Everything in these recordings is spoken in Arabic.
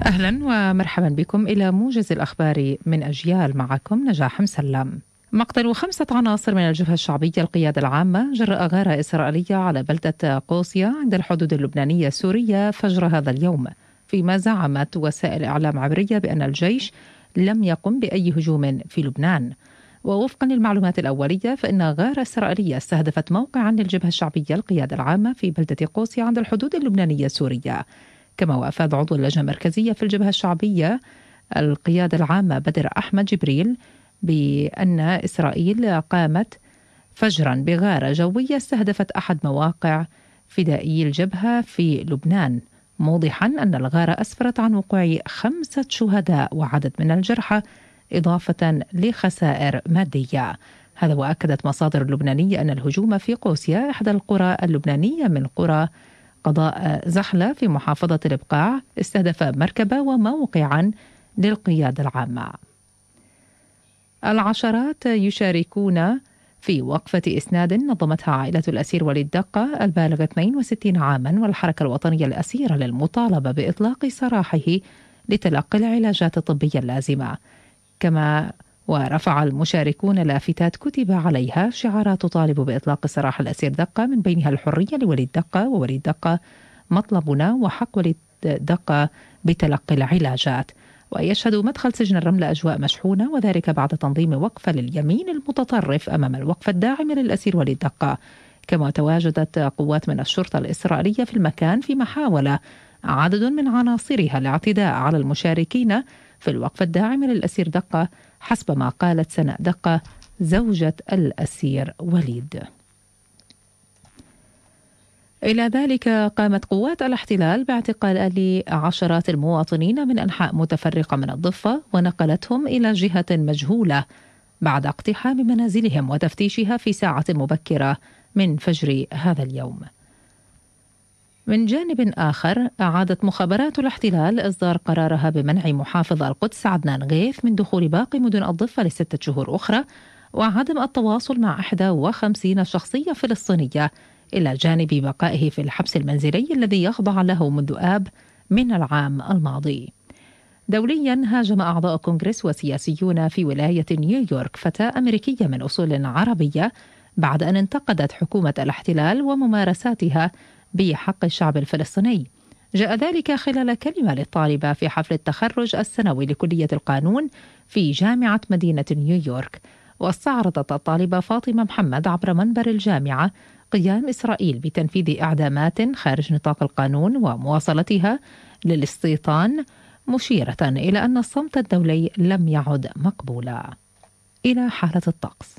أهلا ومرحبا بكم إلى موجز الأخبار من أجيال. معكم نجاح مسلم. مقتل 5 عناصر من الجبهة الشعبية القيادة العامة جراء غارة إسرائيلية على بلدة قوسيا عند الحدود اللبنانية السورية فجر هذا اليوم، فيما زعمت وسائل إعلام عبرية بأن الجيش لم يقم بأي هجوم في لبنان. ووفقا للمعلومات الأولية فإن غارة إسرائيلية استهدفت موقعا للجبهة الشعبية القيادة العامة في بلدة قوسيا عند الحدود اللبنانية السورية. كما وأفاد عضو اللجنة المركزية في الجبهة الشعبية القيادة العامة بدر أحمد جبريل بأن إسرائيل قامت فجرا بغارة جوية استهدفت أحد مواقع فدائي الجبهة في لبنان، موضحا أن الغارة أسفرت عن وقوع 5 شهداء وعدد من الجرحى إضافة لخسائر مادية. هذا وأكدت مصادر لبنانية أن الهجوم في قوسيا إحدى القرى اللبنانية من قرى قضاء زحلة في محافظة الإبقاع استهدف مركبة وموقعا للقيادة العامة. العشرات يشاركون في وقفة إسناد نظمتها عائلة الأسير وليد دقة البالغ 62 عاما والحركة الوطنية الأسيرة للمطالبة بإطلاق سراحه لتلقي العلاجات الطبية اللازمة. كما ورفع المشاركون لافتات كتب عليها شعارات تطالب بإطلاق سراح الأسير دقة، من بينها الحرية لوليد دقة، ووليد دقة مطلبنا، وحق وليد دقة بتلقي العلاجات. ويشهد مدخل سجن الرملة أجواء مشحونة، وذلك بعد تنظيم وقفة لليمين المتطرف أمام الوقفة الداعمة للأسير وليد دقة. كما تواجدت قوات من الشرطة الإسرائيلية في المكان، فيما حاول عدد من عناصرها الاعتداء على المشاركين في الوقفة الداعمة للأسير دقة، حسب ما قالت سناء دقة زوجة الأسير وليد. إلى ذلك قامت قوات الاحتلال باعتقال عشرات المواطنين من أنحاء متفرقة من الضفة ونقلتهم إلى جهة مجهولة بعد اقتحام منازلهم وتفتيشها في ساعة مبكرة من فجر هذا اليوم. من جانب آخر، أعادت مخابرات الاحتلال إصدار قرارها بمنع محافظ القدس عدنان غيث من دخول باقي مدن الضفة ل6 شهور أخرى، وعدم التواصل مع 51 شخصية فلسطينية، إلى جانب بقائه في الحبس المنزلي الذي يخضع له منذ آب من العام الماضي. دوليا، هاجم أعضاء كونغرس وسياسيون في ولاية نيويورك فتاة أمريكية من أصول عربية بعد أن انتقدت حكومة الاحتلال وممارساتها بحق الشعب الفلسطيني. جاء ذلك خلال كلمة للطالبة في حفل التخرج السنوي لكلية القانون في جامعة مدينة نيويورك. واستعرضت الطالبة فاطمة محمد عبر منبر الجامعة قيام إسرائيل بتنفيذ إعدامات خارج نطاق القانون ومواصلتها للاستيطان، مشيرة إلى أن الصمت الدولي لم يعد مقبولا. إلى حالة الطقس.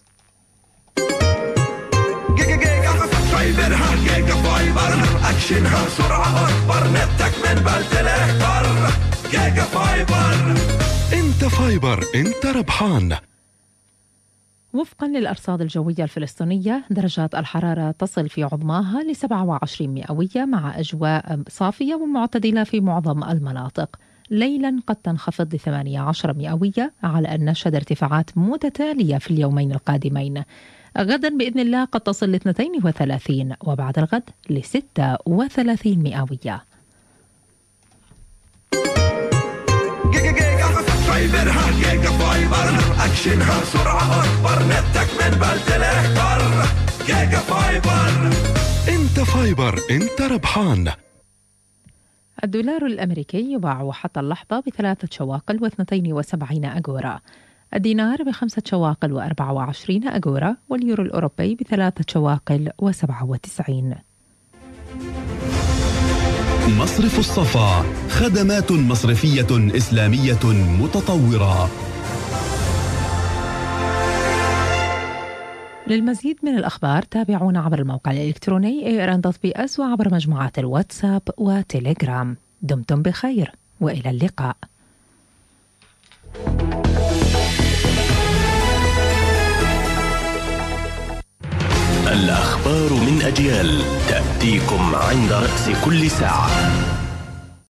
فايبرها جيجا فايبر، أكشنها سرعة أكبر، نتك من بالتليكتر. جيجا فايبر، انت فايبر انت ربحان. وفقا للأرصاد الجوية الفلسطينية، درجات الحرارة تصل في عظماها ل 27 مئوية مع أجواء صافية ومعتدلة في معظم المناطق. ليلا قد تنخفض ل 18 مئوية، على أن نشهد ارتفاعات متتالية في اليومين القادمين. غدا بإذن الله قد تصل ل 32، وبعد الغد ل 36 مئوية. فايبرها جيجا فايبر، أكشنها سرعة أكبر، نتك من بالتليكتر. جيجا فايبر، انت فايبر انت ربحان. الدولار الأمريكي يباع حتى اللحظة ب3 شواقل و72 أجورا، الدينار ب5 شواقل و24 أجورا، واليورو الأوروبي ب3 شواقل و97. مصرف الصفا، خدمات مصرفية إسلامية متطورة. للمزيد من الأخبار تابعونا عبر الموقع الإلكتروني ARN.BS وعبر مجموعات الواتساب وتليجرام. دمتم بخير وإلى اللقاء. الأخبار من أجيال تأتيكم عند رأس كل ساعة.